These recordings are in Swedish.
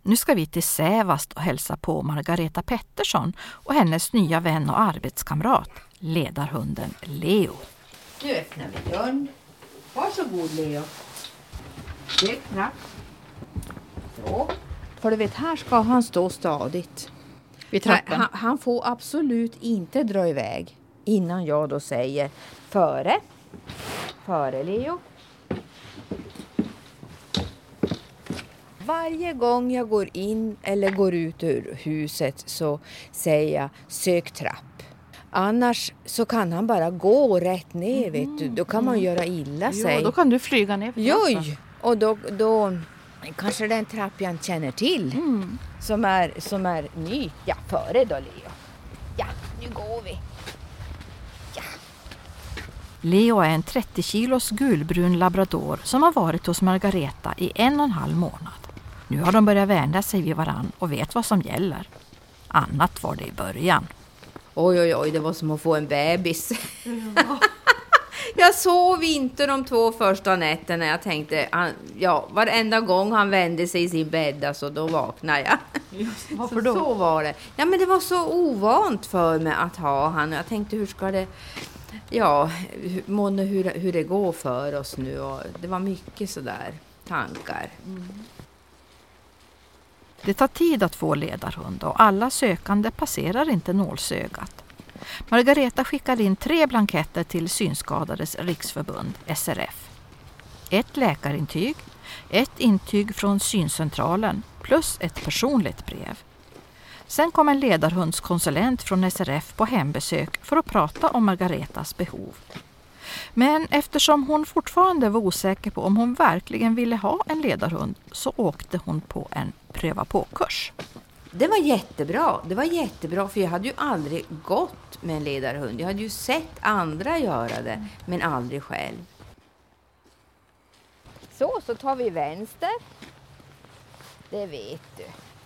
Nu ska vi till Sävast och hälsa på Margareta Pettersson och hennes nya vän och arbetskamrat, ledarhunden Leo. Nu öppnar vi dörren. Varsågod Leo. Öppna. Så. För du vet, här ska han stå stadigt. Vid trappan. Han får absolut inte dra iväg innan jag då säger före. Före Leo. Varje gång jag går in eller går ut ur huset så säger jag sök trapp. Annars så kan han bara gå rätt ner, vet du. Då kan man göra illa sig. Då kan du flyga ner. Joj! Och då kanske det är en trapp jag inte känner till. Som är ny. Ja, före då Leo. Ja, nu går vi. Ja. Leo är en 30 kilos gulbrun labrador som har varit hos Margareta i 1,5 månad. Nu har de börjat vända sig vid varann och vet vad som gäller. Annat var det i början. Oj, det var som att få en bebis. Ja. Jag sov inte de 2 första nätterna. Jag tänkte, varenda gång han vände sig i sin bädd, alltså, då vaknade jag. Just, varför då? Så var det. Ja, men det var så ovant för mig att ha han. Jag tänkte, hur ska det... Ja, hur det går för oss nu. Och det var mycket sådär tankar. Det tar tid att få ledarhund och alla sökande passerar inte nålsögat. Margareta skickade in 3 blanketter till Synskadades riksförbund, SRF. 1 läkarintyg, 1 intyg från syncentralen plus ett personligt brev. Sen kom en ledarhundskonsulent från SRF på hembesök för att prata om Margaretas behov. Men eftersom hon fortfarande var osäker på om hon verkligen ville ha en ledarhund så åkte hon på en pröva på-kurs. Det var jättebra för jag hade ju aldrig gått med en ledarhund. Jag hade ju sett andra göra det, men aldrig själv. Så tar vi vänster. Det vet du.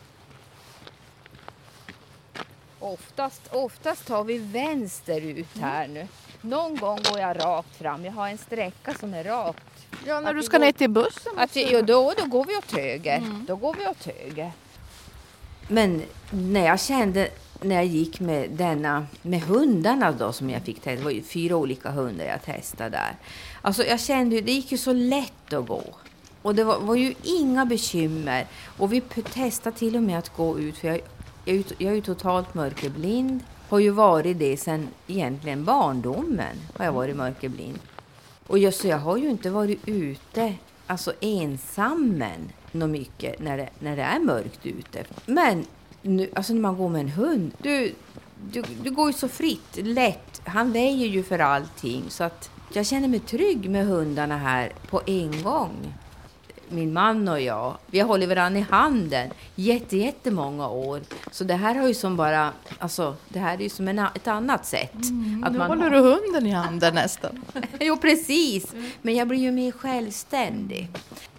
Oftast tar vi vänster ut här nu. Någon gång går jag rakt fram. Jag har en sträcka som är rakt. Ja, när du ska ner till bussen. Då går vi åt höger. Då går vi åt höger. Men när jag gick med hundarna då som jag fick testa. Det var ju 4 olika hundar jag testade där. Alltså jag kände det gick ju så lätt att gå. Och det var ju inga bekymmer. Och vi testade till och med att gå ut. För jag är ju totalt mörkerblind. Har ju varit det sedan egentligen barndomen. Har jag varit mörkerblind. Och jag har ju inte varit ute alltså ensammen något mycket när det är mörkt ute. Men nu, alltså när man går med en hund, du går ju så fritt, lätt. Han väjer ju för allting så att jag känner mig trygg med hundarna här på en gång. Min man och jag, vi har hållit varandra i handen jättemånga år. Så det här har ju som bara, alltså det här är ju som ett annat sätt. Att nu håller du hunden i handen nästan. Jo, precis. Men jag blir ju mer självständig.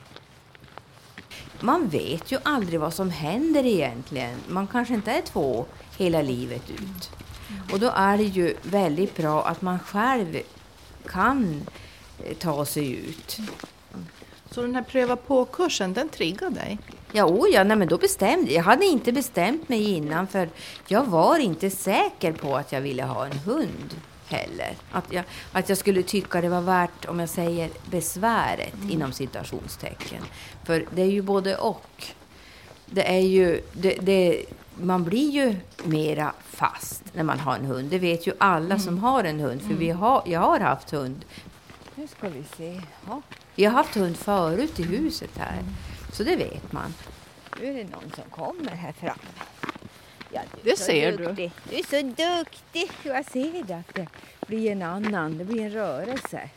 Man vet ju aldrig vad som händer egentligen. Man kanske inte är 2 hela livet ut. Och då är det ju väldigt bra att man själv kan ta sig ut. Så den här pröva på-kursen, den triggade dig? Ja, men då bestämde jag. hade inte bestämt mig innan för jag var inte säker på att jag ville ha en hund heller. Att jag skulle tycka det var värt, om jag säger besväret inom citationstecken. För det är ju både och. Det är ju, man blir ju mera fast när man har en hund. Det vet ju alla som har en hund. För jag har haft hund. Nu ska vi se. Ja. Vi har haft hund förut i huset här. Så det vet man. Nu är det någon som kommer här fram. Ja, det ser duktig. Du är så duktig. Jag ser det att det blir det blir en rörelse.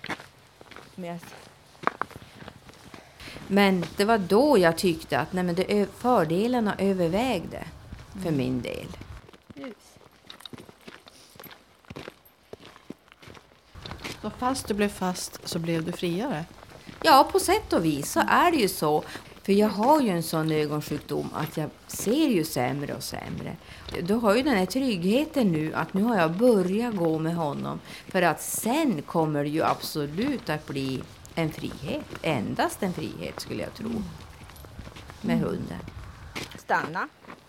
Men det var då jag tyckte att fördelarna övervägde för min del. Så fast du blev fast så blev du friare? Ja, på sätt och vis så är det ju så. För jag har ju en sån ögonsjukdom att jag ser ju sämre och sämre. Då har ju den här tryggheten nu att nu har jag börjat gå med honom. För att sen kommer det ju absolut att bli en frihet. Endast en frihet skulle jag tro. Med hunden. stanna.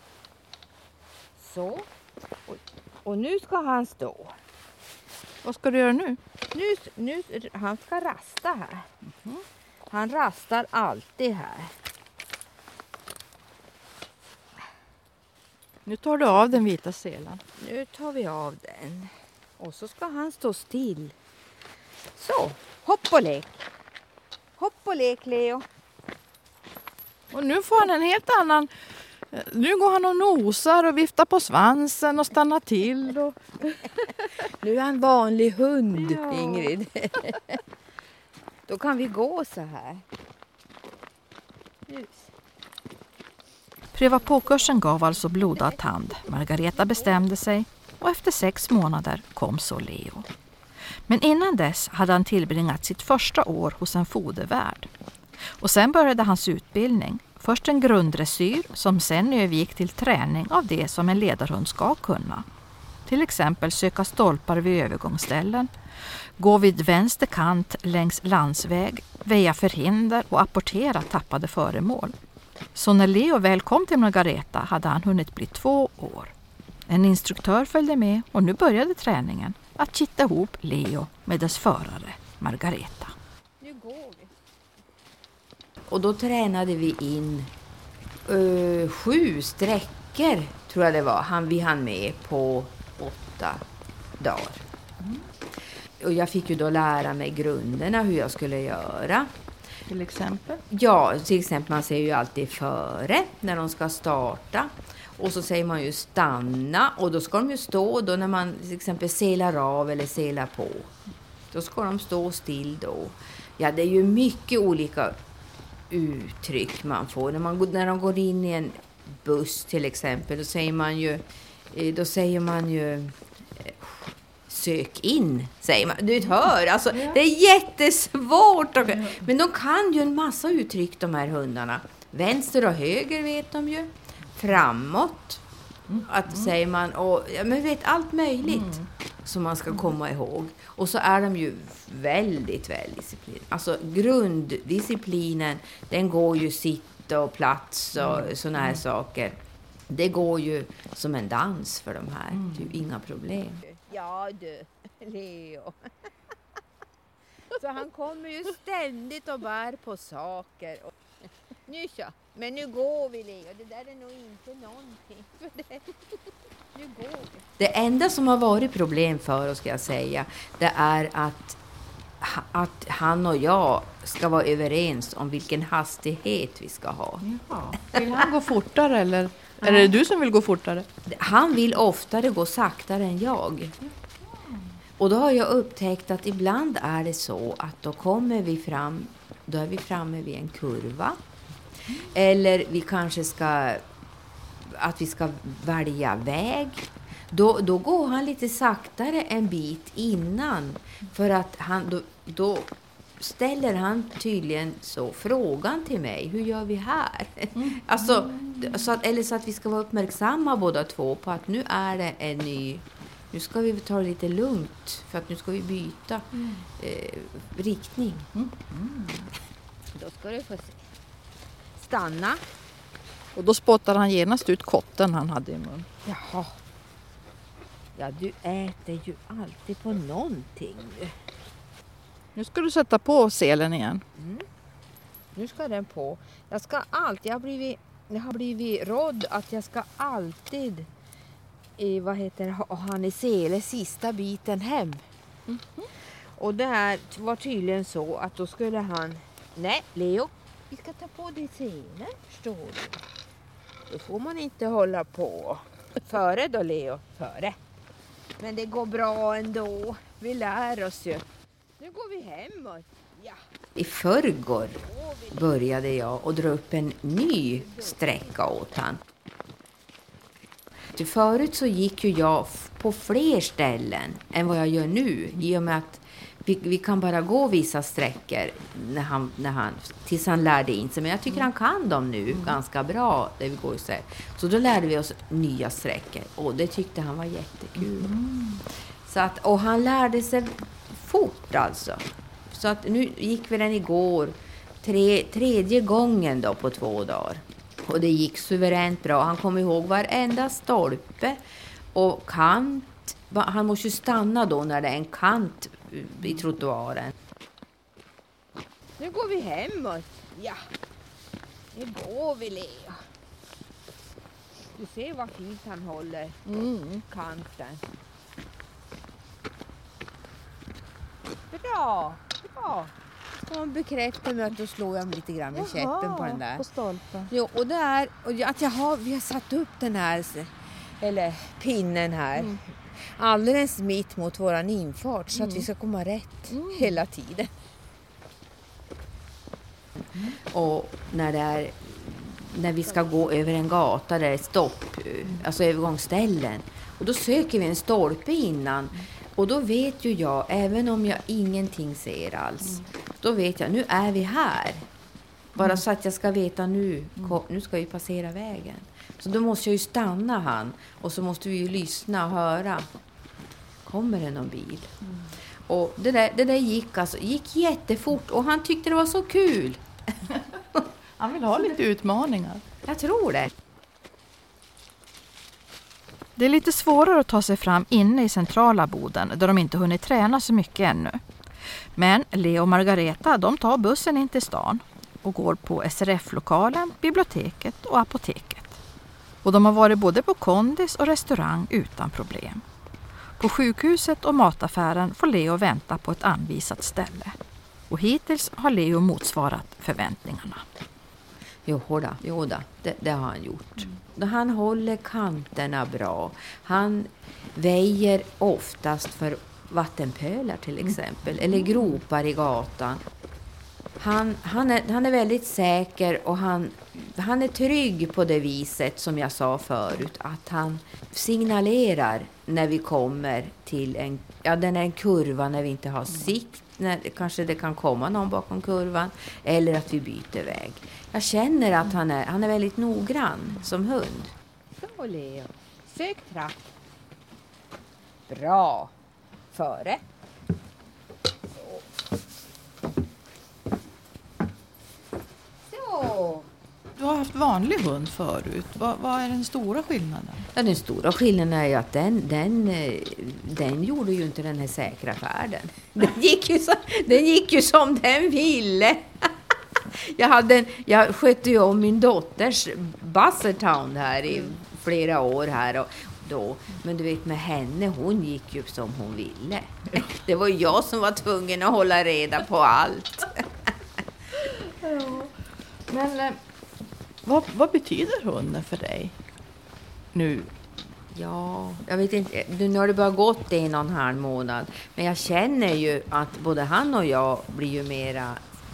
Så. Och nu ska han stå. Vad ska du göra nu? Nu han ska rasta här. Han rastar alltid här. Nu tar du av den vita selen. Nu tar vi av den. Och så ska han stå still. Så, hopp och lek. Hopp och lek, Leo. Och nu får han en helt annan... Nu går han och nosar och viftar på svansen och stannar till. Och... Nu är han vanlig hund, Ja. Ingrid. Då kan vi gå så här. Pröva på-kursen gav alltså blodad tand. Margareta bestämde sig och efter 6 månader kom så Leo. Men innan dess hade han tillbringat sitt första år hos en fodervärd. Och sen började hans utbildning. Först en grunddressyr som sen övergick till träning av det som en ledarhund ska kunna. Till exempel söka stolpar vid övergångsställen, gå vid vänster kant längs landsväg, väja förhinder och apportera tappade föremål. Så när Leo väl kom till Margareta hade han hunnit bli 2 år. En instruktör följde med och nu började träningen att kitta ihop Leo med dess förare Margareta. Nu går vi. Och då tränade vi in 7 sträckor, tror jag det var. Vi hann med på 8 dagar. Och jag fick ju då lära mig grunderna hur jag skulle göra. Till exempel? Ja, till exempel man säger ju alltid före när de ska starta. Och så säger man ju stanna och då ska de ju stå då när man till exempel selar av eller selar på. Då ska de stå still då. Ja, det är ju mycket olika uttryck man får. När de går in i en buss till exempel, då säger man ju sök in, säger man. Du hör, alltså det är jättesvårt. Men de kan ju en massa uttryck, de här hundarna. Vänster och höger vet de ju. Framåt. Att säger man, och men vet allt möjligt som man ska komma ihåg. Och så är de ju väldigt disciplinerade. Alltså grunddisciplinen, den går ju sitta och plats och såna här saker. Det går ju som en dans för de här. Det är ju inga problem. Ja du, Leo. Så han kommer ju ständigt och bär på saker. Nu så, men nu går vi, Leo. Det där är nog inte någonting för det. Nu går vi. Det enda som har varit problem för oss, ska jag säga, det är att han och jag ska vara överens om vilken hastighet vi ska ha. Jaha. Vill han gå fortare eller är det du som vill gå fortare? Han vill oftare gå saktare än jag. Och då har jag upptäckt att ibland är det så att då är vi framme vid en kurva. Eller vi kanske ska välja väg. Då går han lite saktare en bit innan. För att då ställer han tydligen så frågan till mig. Hur gör vi här? Alltså, så att vi ska vara uppmärksamma båda två på att nu är det en ny... Nu ska vi ta det lite lugnt för att nu ska vi byta riktning. Då ska du få se. Stanna. Och då spottar han genast ut kotten han hade i mun. Jaha. Ja, du äter ju alltid på någonting. Nu ska du sätta på selen igen. Nu ska den på. Jag har blivit rådd att jag ska alltid ha han i sele sista biten hem. Och det här var tydligen så att då skulle han... Nej, Leo, vi ska ta på dig selen, förstår du. Då får man inte hålla på. Före då, Leo, före. Men det går bra ändå. Vi lär oss ju. Nu går vi hemåt. Ja. I förrgår började jag att dra upp en ny sträcka åt han. Förut så gick ju jag på fler ställen än vad jag gör nu. I och med att vi kan bara gå vissa sträckor tills han lärde in sig. Men jag tycker han kan dem nu ganska bra. Där vi går så då lärde vi oss nya sträckor. Och det tyckte han var jättekul. Och han lärde sig fort alltså. Så att nu gick vi den igår. Tredje gången då på 2 dagar. Och det gick suveränt bra. Han kom ihåg varenda stolpe och kant. Han måste ju stanna då när det är en kant i trottoaren. Nu går vi hemåt. Ja, nu går vi, Lea. Du ser vad fint han håller kanten. Bra, bra. Ska man bekräfta med att då slår jag lite grann med käppen på den där. På stolpen. Jo, och det är att vi har satt upp den här, eller pinnen här, alldeles mitt mot våran infart så att vi ska komma rätt hela tiden. Och när vi ska gå över en gata där det är stopp, alltså övergångsställen, och då söker vi en stolpe innan. Och då vet ju jag, även om jag ingenting ser alls, då vet jag, nu är vi här. Bara så att jag ska veta nu ska vi passera vägen. Så då måste jag ju stanna han. Och så måste vi ju lyssna och höra. Kommer det någon bil? Och det där gick jättefort. Och han tyckte det var så kul. Han vill ha lite utmaningar. Jag tror det. Det är lite svårare att ta sig fram inne i centrala Boden där de inte hunnit träna så mycket ännu. Men Leo och Margareta, de tar bussen in till stan och går på SRF-lokalen, biblioteket och apoteket. Och de har varit både på kondis och restaurang utan problem. På sjukhuset och mataffären får Leo vänta på ett anvisat ställe. Och hittills har Leo motsvarat förväntningarna. Jo då, det har han gjort. Han håller kanterna bra. Han väjer oftast för vattenpölar till exempel. Eller gropar i gatan. Han är väldigt säker och han är trygg på det viset som jag sa förut. Att han signalerar när vi kommer till en kurva när vi inte har sikt. När kanske det kan komma någon bakom kurvan. Eller att vi byter väg. Jag känner att han är väldigt noggrann som hund. Så Leo, sök trapp. Bra. Före. Så. Du har haft vanlig hund förut. Vad är den stora skillnaden? Ja, den stora skillnaden är ju att den gjorde ju inte den här säkra färden. Den gick ju som den ville. Jag skötte ju om min dotters Bassertown här i flera år här och då. Men du vet med henne, hon gick ju som hon ville. Det var jag som var tvungen att hålla reda på allt. Men vad betyder hunden för dig nu? Ja, jag vet inte. Nu har det bara gått 1,5 månad. Men jag känner ju att både han och jag blir ju mer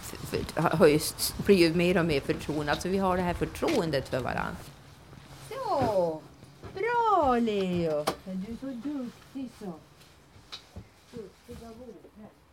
och mer förtroende. Alltså vi har det här förtroendet för varandra. Så, bra Leo. Men du är så duktig så. Duktiga vågar.